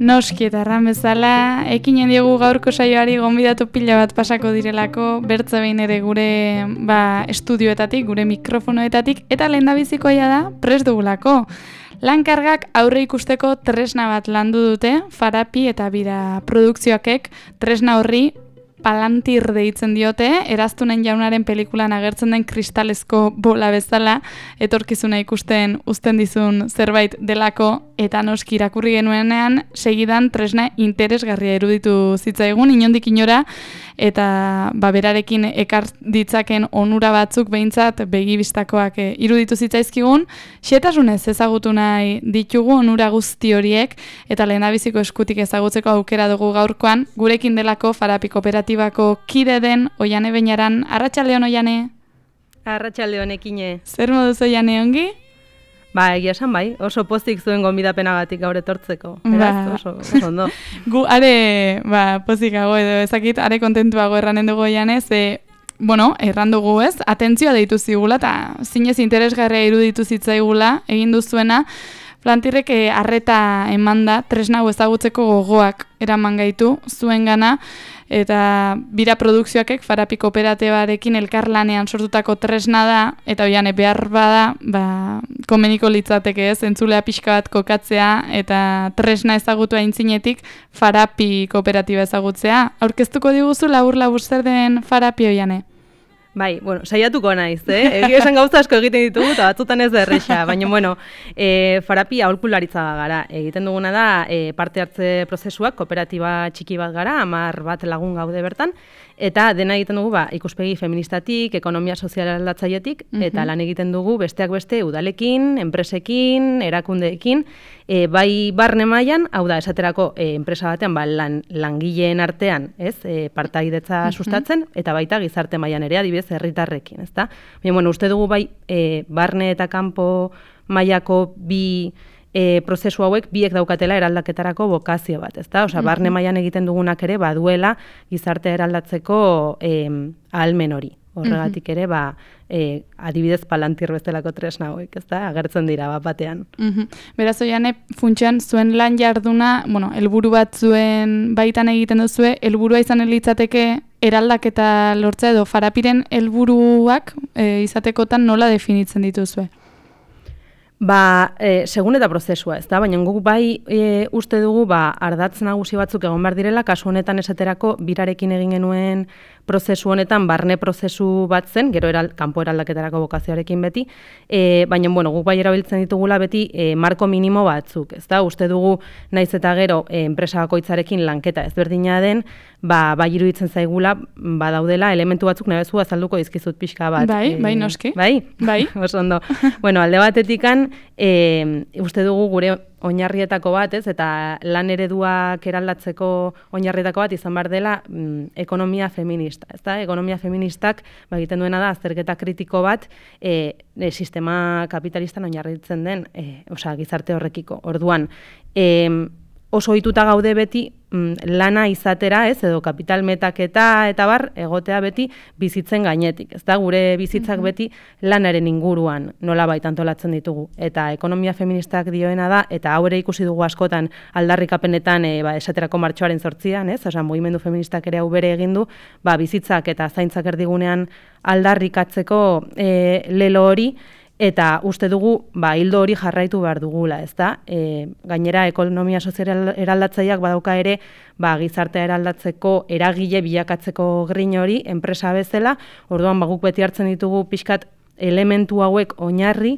Noski eta erran bezala, ekinen diogu gaurko saioari gonbidatu pila bat pasako direlako, bertze behin ere gure estudioetatik, gure mikrofonoetatik, eta lehendabizikoa da prest dugulako. Lankargak aurre ikusteko tresna bat landu dute, Farapi eta Bira produkzioakek tresna horri Palantir deitzen diote, Eraztunen jaunaren pelikulan agertzen den kristalezko bola bezala, etorkizuna ikusten uzten dizun zerbait delako, eta noski irakurri genuenean, segidan tresna interesgarria iruditu zitzaigun, inondik inora, eta berarekin ekar ditzaken onura batzuk behintzat begibistakoak iruditu zitzaizkigun, xetasunez ezagutu nahi ditugu onura guzti horiek, eta lehendabiziko eskutik ezagutzeko aukera dugu gaurkoan, gurekin delako Farapi kooperatibako kide den Oiane Beñaran. Arratsaldeon, Oiane. Arratsaldeon, Ekine. Zer moduz, Oiane, ongi? Ba, egia esan bai, oso pozik zuen gonbidapenagatik gaur etortzeko. Beraz, oso ondo. Gu are, pozikago edo ezakit, are kontentuago erranen dugu Oiane, ze erran dugu ez, atentzioa deitu zigula, eta zinez interesgarria iruditu zitzaigula, egin duzuena, Plantirrek arreta eman da, tresna hau ezagutzeko gogoak eraman gaitu zuengana, eta Bira produkzioakek Farapi kooperatibarekin elkarlanean sortutako tresna da, eta Oiane behar bada, komeniko litzateke ez, entzulea pixka bat kokatzea, eta tresna ezagutu aintzinetik Farapi kooperatiba ezagutzea. Aurkeztuko diguzu labur-labur zer den Farapi, Oiane? Bai, saiatuko naiz, Egia esan gauza asko egiten ditugu, eta batzutan ez da erresa, baina, Farapi aholkularitza gara. Egiten duguna da, parte hartze prozesuak, kooperatiba txiki bat gara, 10 bat lagun gaude bertan, eta dena egiten dugu, ikuspegi feministatik, ekonomia sozial aldatzailetik, eta lan egiten dugu besteak beste udalekin, enpresekin, erakundeekin, bai barne mailan, hau da, esaterako enpresa batean, langileen artean, partaidetza sustatzen, eta baita gizarte mailan ere, adibidez, herritarrekin, ezta? Baina, uste dugu bai, barne eta kanpo mailako bi prozesu hauek biek daukatela eraldaketarako bokazio bat, ezta? Osea, barne mailan egiten dugunak ere baduela gizarte eraldatzeko ahalmen hori. Horregatik ere, adibidez Palantir bezalako tresna hauek, ezta? Agertzen dira batean. Beraz, Oiane, funtsean zuen lan jarduna, helburu bat zuen baitan egiten duzue, helburua izan litzateke eraldaketa lortzea edo Farapiren helburuak izatekotan nola definitzen dituzue? Segun eta prozesua, ez da? Baina guk bai uste dugu ardatz nagusi batzuk egon behar direla, kasu honetan esaterako Birarekin egin genuen prozesu honetan barne prozesu bat zen, gero kanpo eraldaketarako bokazioarekin beti, baina guk bai erabiltzen ditugula beti marko minimo batzuk, ez da? Uste dugu naiz eta gero enpresa bakoitzarekin lanketa ezberdina den, bai iruditzen zaigula badaudela elementu batzuk nabezu azalduko dizkizut pixka bat. Bai, noski. Bai? Oso ondo. Alde batetikan, uste dugu gure oinarrietako bat, eta lan ereduak eraldatzeko oinarrietako bat izan behar dela ekonomia feminista. Ekonomia feministak egiten duena da azterketa kritiko bat sistema kapitalistan oinarritzen den gizarte horrekiko. Orduan, oso ohituta gaude beti lana izatera, edo kapital metaketa eta bar, egotea beti bizitzen gainetik. Ez da, gure bizitzak beti lanaren inguruan nolabait antolatzen ditugu. Eta ekonomia feministak dioena da, eta hau ere ikusi dugu askotan aldarrikapenetan esaterako martxoaren 8an, osea, mugimendu feministak ere hau bere egin du, bizitzak eta zaintzak erdigunean aldarrikatzeko lelo hori, eta uste dugu, hildo hori jarraitu behar dugula, ezta? Gainera, ekonomia sozial eraldatzaileak badauka ere, gizartea eraldatzeko eragile bilakatzeko grin hori, enpresa bezala, orduan guk beti hartzen ditugu pixkat elementu hauek oinarri,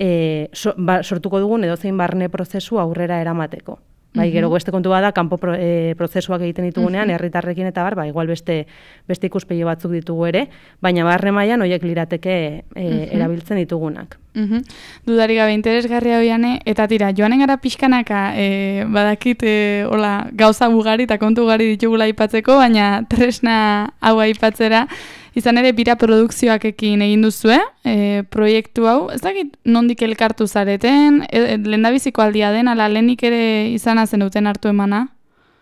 sortuko dugun edozein barne prozesu aurrera eramateko. Gero beste kontu bada, kanpo prozesuak egiten ditugunean, herritarrekin eta igual beste ikuspegi batzuk ditugu ere, baina barne mailan horiek lirateke erabiltzen ditugunak. Dudarik gabe interesgarria Oiane, eta tira, joanen gara pixkanaka badakit gauza ugari eta kontu ugari ditugula aipatzeko, baina tresna hau aipatzera, izan ere Bira produkzioakekin egin duzue, proiektu hau, ez dakit nondik elkartu zareten, lehendabiziko aldia den, ala lehenik ere izana zenuten hartu emana?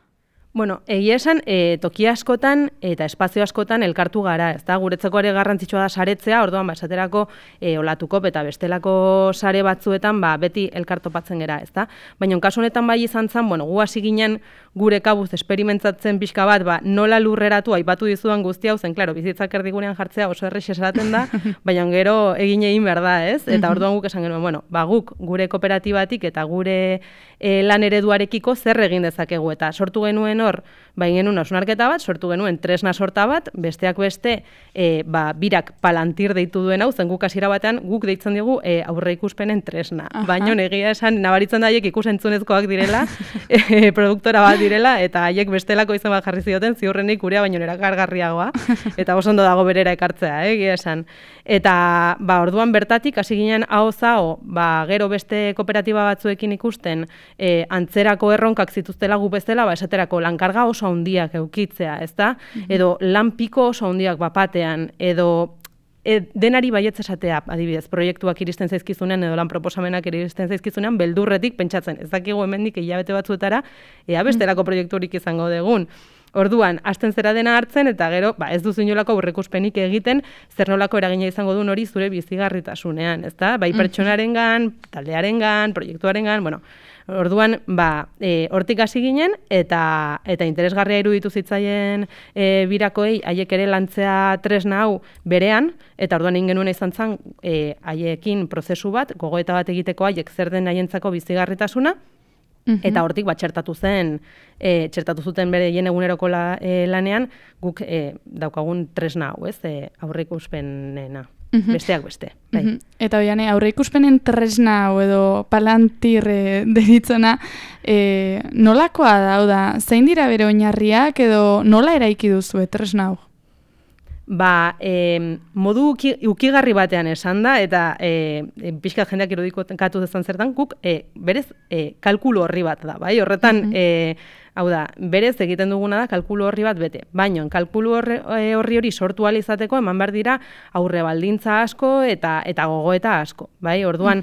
Bueno, egia esan, toki askotan eta espazio askotan elkartu gara, ez da? Guretzako ere garrantzitsua da saretzea, orduan, esaterako olatukop eta bestelako sare batzuetan, beti elkartopatzen gera, ez da? Baina, kasu honetan bai izan zen, gu hasi ginen gure kabuz esperimentatzen pixka bat, nola lurreratu aipatu dizudan guzti hau zen, klaro, bizitzak erdigunean jartzea oso errex esaten da, baina gero egin behar da, ez? Eta orduan guk esan genuen, guk gure kooperatibatik eta gure lan ereduarekiko zer egin dezakegu, eta sortu genuen hor, genuen hausnarketa bat, sortu genuen tresna sorta bat, besteak beste, birak palantir deitu duen hau, zen guk hasiera batean, guk deitzen digu aurre ikuspenen tresna. Baina egia esan, nabaritzen da haiek ikusentzunezkoak direla, produktora bat direla, eta haiek bestelako izen bat jarri zioten, ziurrenik gurea baino erakargarriagoa, eta oso ondo dago berera ekartzea, egia esan. Eta, orduan bertatik, hasi ginen hau-zao, gero beste kooperatiba batzuekin ikusten, antzerako erronkak zituztela gu bezala, esaterako lankarga oso handiak eukitzea, ezta? Edo lan piko oso handiak bapatean, edo denari baietz esatea, adibidez, proiektuak iristen zaizkizunean edo lan proposamenak iristen zaizkizunean, beldurretik pentsatzen, ez dakigu hemendik hilabete batzuetara, ea bestelako proiekturik izango dugun. Orduan, hasten zera dena hartzen, eta gero, ez duzu inolako aurreikuspenik egiten, zer nolako eragina izango duen hori zure bizigarritasunean, ezta? Bai pertsonarengan, taldearengan, proiektuarengan, orduan, hortik hasi ginen, eta interesgarria iruditu zitzaien birakoei, haiek ere lantzea tresna hau berean, eta orduan ingenuena izan zen, haiekin prozesu bat, gogoeta bat egiteko haiek zer den haientzako bizigarritasuna, eta hortik txertatu zuten bere eguneroko lanean, guk daukagun tresna hau, ez, aurreikuspenena. Besteak beste. Eta oian, aurreikuspenen tresna hau edo palantir deritzona, nolakoa da, zein dira bere oinarriak edo nola eraiki duzu tresna hau? Modu ukigarri batean esan da, eta pixkat jendeak irudikatu dezan zertan, guk berez kalkulu horri bat da, bai? Horretan, hau da, berez egiten duguna da kalkulu horri bat bete. Baina, kalkulu horri hori sortu ahal izateko, eman behar dira aurre baldintza asko eta gogoeta asko, bai? Orduan,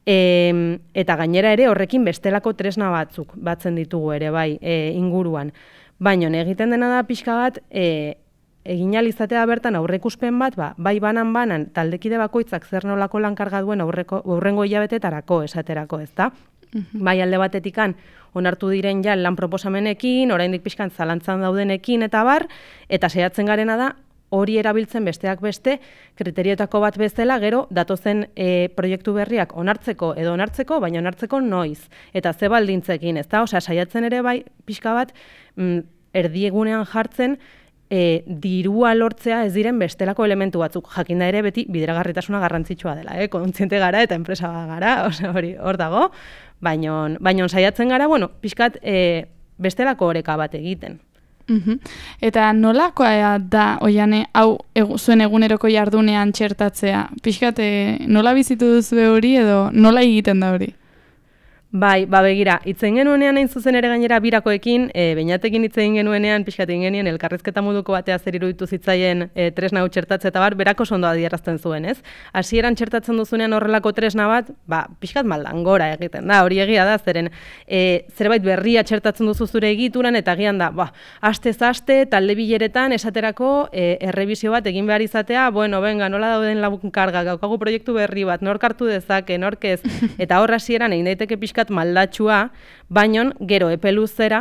eta gainera ere horrekin bestelako tresna batzuk batzen ditugu ere, bai, inguruan. Baina, egiten dena da pixka bat, egin alizatea bertan aurreikuspen bat, bai banan taldekide bakoitzak zer nolako lankarga duen aurrengo hilabetetarako esaterako, ezta? Bai alde batetikan onartu diren ja lan proposamenekin, oraindik pixkan zalantzan daudenekin eta bar, eta saiatzen garena da hori erabiltzen besteak beste kriteriotako bat bezala gero datozen proiektu berriak onartzeko, baina onartzeko noiz, eta ze baldintzekin, ezta? Osea, saiatzen ere bai pixka bat erdiegunean jartzen dirua lortzea ez diren bestelako elementu batzuk. Jakinda ere beti bideragarritasuna garrantzitsua dela, kontziente gara eta enpresa gara, hori hor dago, baina saiatzen gara, pixkat bestelako oreka bat egiten. Eta nolakoa da, oiane, hau zuen eguneroko jardunean txertatzea? Pixkat, nola bizitu duzu hori edo nola egiten da hori? Bai, begira, itzen genuenean hain zuzen ere gainera birakoekin, beinatekin itzen genuenean, pixkat egin genien, elkarrizketa moduko batea zer iruditu zitzaien tresna hau txertatze eta berako ondo adierazten zuen, ez? Hasieran txertatzen duzunean horrelako tresna bat, pixkat maldangora egiten da, hori egia da, zeren zerbait berria txertatzen duzu zure egituran, eta egian da, aste, talde bileretan, esaterako errebisio bat egin behar izatea, venga, nola dauden lagunkarga, gaukagu proiektu berri bat, nork hartu dezake, nork ez, eta hor hasieran egin daiteke pixkat maldatxua, baino gero epe luzera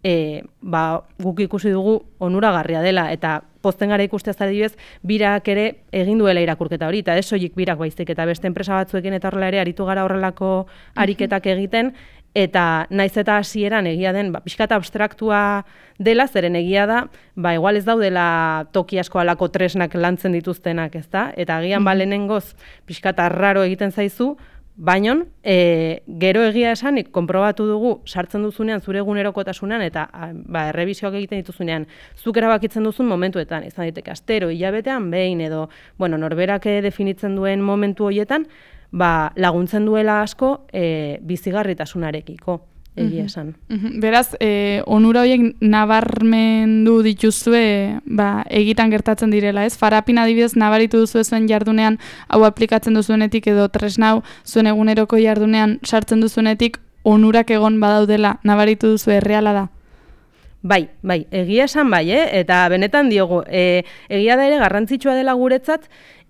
guk ikusi dugu onuragarria dela, eta pozten gara ikusteaz adibidez, birak ere egin duela irakurketa hori, eta ez soilik birak baizik, eta beste enpresa batzuekin eta horrela ere aritu gara horrelako ariketak egiten, eta naiz eta hasieran egia den, pixkat abstraktua dela, zeren egia da, igual ez daudela toki asko alako tresnak lantzen dituztenak, ezta? Eta agian lehenengoz pixkat arraro egiten zaizu, baina, gero egia esanik, konprobatu dugu, sartzen duzunean, zure egunerokotasunean, eta errebisioak egiten dituzunean, zuk erabakitzen duzun momentuetan, izan daiteke astero, hilabetean, behin, edo, norberak definitzen duen momentu horietan, laguntzen duela asko bizigarritasunarekiko, egia esan. Beraz, onura horiek nabarmendu dituzue egitan gertatzen direla, ez? Farapin adibidez nabaritu duzu zuen jardunean hau aplikatzen duzuenetik edo tresna hau zuen eguneroko jardunean sartzen duzuenetik onurak egon badaudela nabaritu duzu erreala da? Bai, egia esan bai, eta benetan diogu, egia da ere garrantzitsua dela guretzat,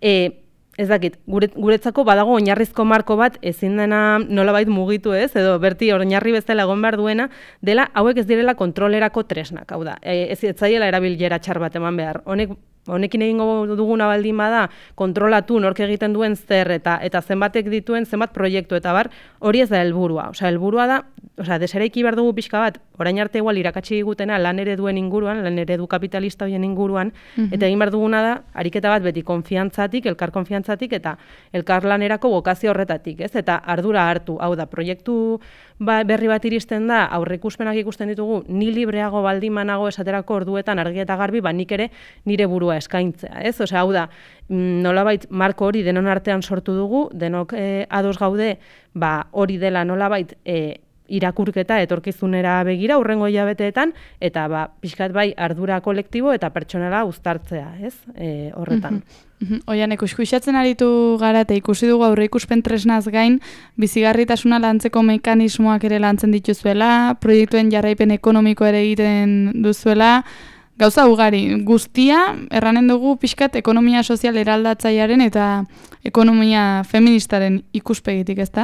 ez dakit, guretzako badago oinarrizko marko bat ezin dena nolabait mugitu ez, edo berti oinarri bezala egon behar duena, dela hauek ez direla kontrolerako tresnak, hau da, ez zaiela erabilera txar bat eman behar. Honekin egingo duguna baldin bada, kontrolatu nork egiten duen zer eta zenbatek dituen zenbat proiektu eta bar, hori ez da helburua. Osea, helburua da, deseraiki behar dugu pixka bat, orain arte igual irakatsi digutena lan ereduen inguruan, lan eredu kapitalista horien inguruan, eta egin behar duguna da, ariketa bat beti konfiantzatik, elkar konfiantzatik eta elkar lanerako bokazio horretatik, ez? Eta ardura hartu, hau da, proiektu berri bat iristen da, aurreikuspenak ikusten ditugu, ni libreago baldin manago esaterako orduetan argi eta garbi, nik ere nire burua eskaintzea, ez? Osea, hau da, nolabait marko hori denon artean sortu dugu, denok ados gaude, hori dela nolabait irakurketa etorkizunera begira hurrengo hilabeteetan eta pixkat bai ardura kolektibo eta pertsonala uztartzea, ez? Horretan. Oian, ikuskatzen aritu gara eta ikusi dugu aurreikuspen tresnaz gain, bizigarritasuna lantzeko mekanismoak ere lantzen dituzuela, proiektuen jarraipen ekonomiko ere egiten duzuela, gauza ugari, guztia, erranen dugu pixkat ekonomia sozial eraldatzailearen eta ekonomia feministaren ikuspegitik, ezta?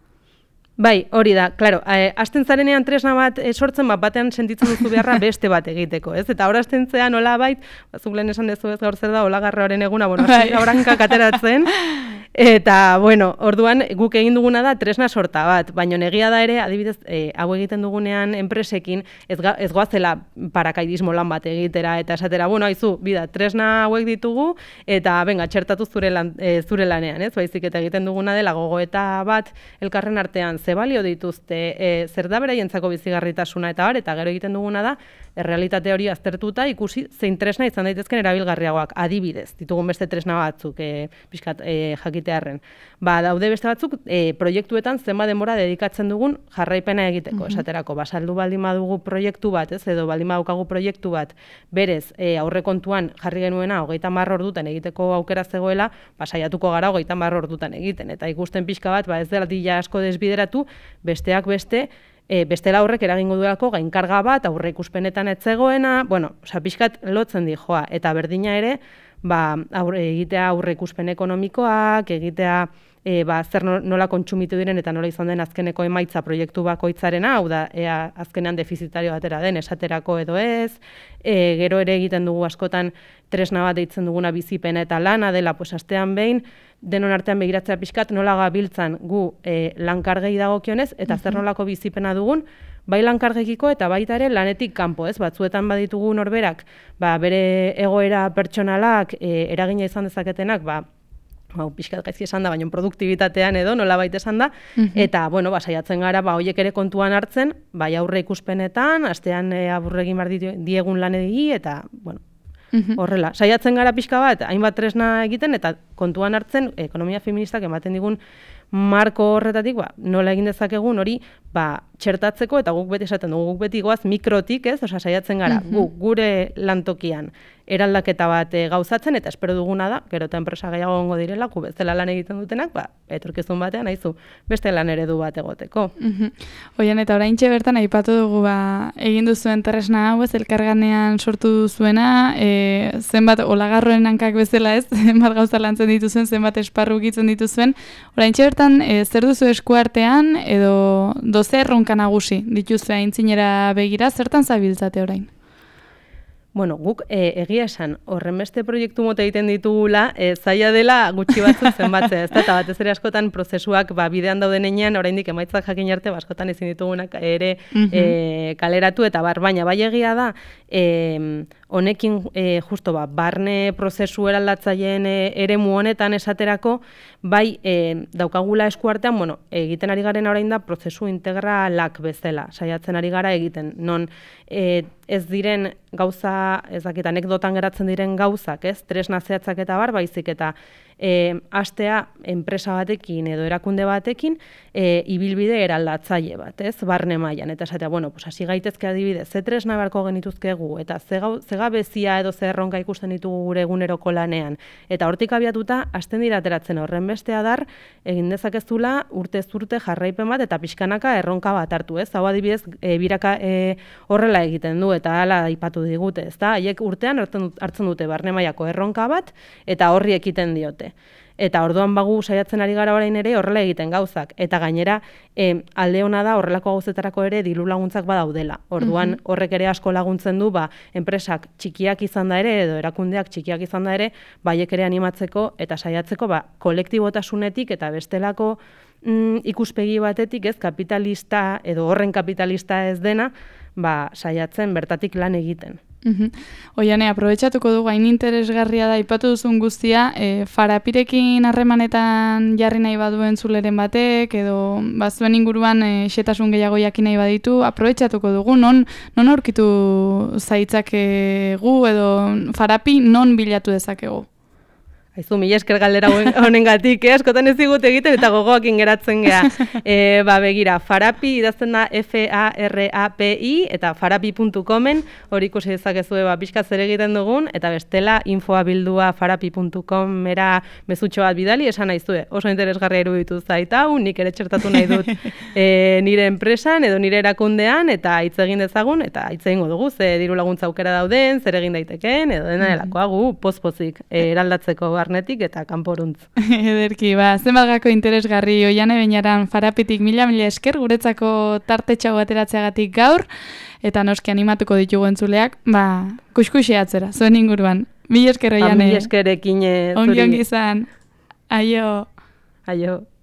Bai, hori da, klaro, hasten zarenean tresna bat sortzen, batean sentitzen duzu beharra beste bat egiteko, ez? Eta hor hasten zea nola bait, zuk lehen esan dezu ez gaur zer da, olagarroaren eguna, hauranka kateratzen, eta, orduan guk egin duguna da tresna sorta bat, baina egia da ere, adibidez, hau egiten dugunean enpresekin, ez goazela parakaidismo lan bat egitera, eta esatera, haizu, bida, tresna hauek ditugu, eta, benga, txertatu zure lanean, ez? Baizik eta egiten duguna dela gogoeta bat elkarren artean, ze balio dituzte, zer da beraientzako bizigarritasuna eta eta gero egiten duguna da, errealitate hori aztertuta ikusi zein tresna izan daitezken erabilgarriagoak, adibidez, ditugun beste tresna batzuk, pixkat jakitearren. Daude beste batzuk, proiektuetan zenbat denbora dedikatzen dugun jarraipena egiteko, esaterako, saldu baldin badugu proiektu bat, ez, edo baldin badukagu proiektu bat, berez, aurrekontuan jarri genuena, 30 ordutan egiteko aukera zegoela, saiatuko gara 30 ordutan egiten, eta ikusten pixka bat, ez dela dila asko desbideratu, besteak beste, bestela horrek eragingo duelako gainkarga bat, aurreikuspenetan ez zegoena, pixkat lotzen di joa, eta berdina ere, egitea aurreikuspen ekonomikoak, egitea zer nola kontsumitu diren eta nola izan den azkeneko emaitza proiektu bakoitzarena, hau da, azkenean defizitario batera den, esaterako edo ez, gero ere egiten dugu askotan tresna bat deitzen duguna bizipena eta lana dela, astean behin, denon artean begiratzea pixkat nola gabiltzan gu lankargei dagokionez, eta zer nolako bizipena dugun, bai lankargekiko eta baita ere lanetik kanpo, ez? Batzuetan baditugu norberak, bere egoera pertsonalak eragina izan dezaketenak, pixkat gaizki esan da, baina produktibitatean edo nola baita esan da, eta, saiatzen gara, horiek ere kontuan hartzen, bai aurre ikuspenetan, astean aburregin behar diegun lanegi, eta, horrela. Saiatzen gara pixka bat, hainbat tresna egiten, eta kontuan hartzen, ekonomia feministak ematen digun marko horretatik, nola egin dezakegun hori, txertatzeko, eta guk beti esaten dugu, guk beti goaz mikrotik, ez? Osea, saiatzen gara, gure lantokian eraldaketa bat gauzatzen, eta espero duguna da, gero eta enpresa gehiago gongo direla, gu bezala lan egiten dutenak, etorkizun batean, haizu, beste lan eredu bat egoteko. Oian, eta oraintxe bertan aipatu dugu, egin duzuen tresna hau, ez, elkarganean sortu duzuena, zenbat olagarroen hankak bezala, ez, zenbat gauza lantzen dituzuen, zenbat esparru gitzen dituzuen, oraintxe bertan, zer duzu eskuartean, edo doze erronka nagusi dituzue aintzinera begira, zertan zabiltzate orain? Guk egia esan, horren beste proiektu mota egiten ditugula, zaila dela gutxi batzuk zenbatzea, eta batez ere askotan prozesuak bidean dauden enean, oraindik emaitzak jakin arte, askotan ezin ditugunak ere kaleratu, eta baina bai egia da, honekin justo barne prozesu eraldatzaileen eremu honetan esaterako, bai daukagula eskuartean, egiten ari garen orain da prozesu integralak bezala, saiatzen ari gara egiten, non ez diren gauza, ez dakit, anekdotan geratzen diren gauzak, ez, tresna zehatzak eta baizik eta hastea enpresa batekin edo erakunde batekin ibilbide eraldatzaile bat, ez? Barne mailan eta esatea, bueno, pues hasi gaitezke adibidez, ze tresna beharko genituzkegu eta ze gabezia edo ze erronka ikusten ditugu gure eguneroko lanean. Eta hortik abiatuta hasten dira ateratzen horren beste adar egin dezakezula urtez urte jarraipen bat eta pixkanaka erronka bat hartu, ez? Hau adibidez biraka horrela egiten du eta hala aipatu digute, ezta? Haiek urtean hartzen dute barne mailako erronka bat eta horri ekiten diote. Eta orduan bagu saiatzen ari gara orain ere horrela egiten gauzak. Eta gainera alde ona da horrelako gauzetarako ere diru laguntzak badaudela. Orduan horrek ere asko laguntzen du enpresak txikiak izan da ere edo erakundeak txikiak izan da ere baiek ere animatzeko eta saiatzeko kolektibotasunetik eta bestelako ikuspegi batetik ez kapitalista edo horren kapitalista ez dena saiatzen bertatik lan egiten. Oiane, aprobetxatuko dugu hain interesgarria da aipatu duzun guztia, Farapirekin harremanetan jarri nahi baduen zuleren batek, edo zuen inguruan xetasun gehiago jakin nahi baditu, aprobetxatuko dugu, non aurkitu zaitzakegu edo Farapi non bilatu dezakegu? Aizu, mila esker galdera honengatik, askotan ez digut egiten eta gogoakin geratzen gea. Begira, Farapi idazten da Farapi eta farapi.comen, hori ikusi dezakezue pixka zer egiten dugun, eta bestela infoa bildua farapi.comera mezutxo bat bidali, esan naizue, oso interesgarria iruditu zaita, nik ere txertatu nahi dut nire enpresan edo nire erakundean, eta hitz egin dezagun, eta hitz egingo dugu, ze diru laguntza aukera dauden, zer egin daiteken, edo dena delakoa gu, poz-pozik eraldatzeko barnetik eta kanporuntz. Ederki, zenbat gako interesgarri Oiane Beñaran Farapitik mila esker guretzako tartetxau ateratzeagatik gaur, eta noski animatuko ditugu entzuleak, kuskusi atzera, zuen inguruan. Mila esker Oiane. Mila eskerekin zuri. Ongi izan. Aio. Aio.